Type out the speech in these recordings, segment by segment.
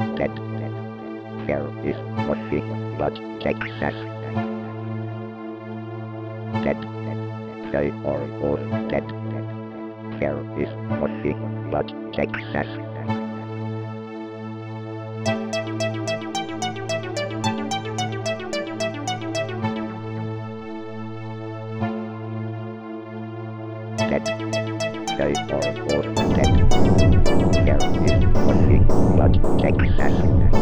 Dead. There is nothing but Texas. Dead. They are all dead. There is nothing but Texas. Dead. They are all dead. There is nothing but Texas.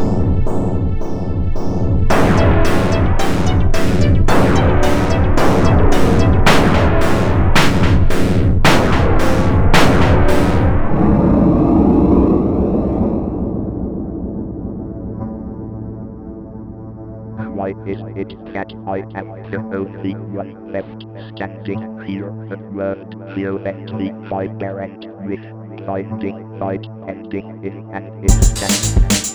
Why is it that I am the only one left standing here? A world violently vibrant with blinding light ending in an instant.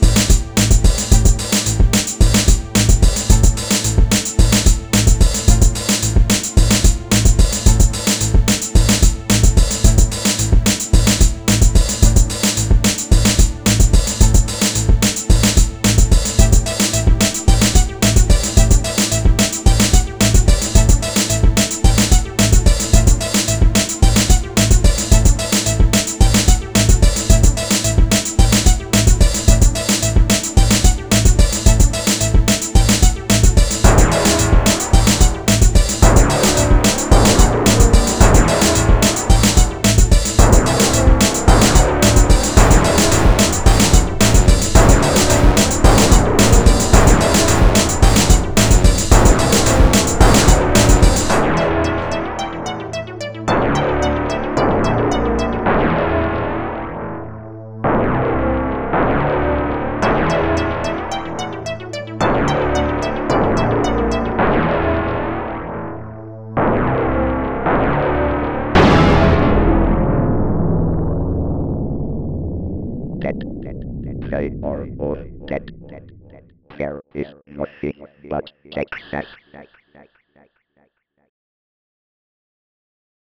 Dead. They are all dead. There is nothing but Texas.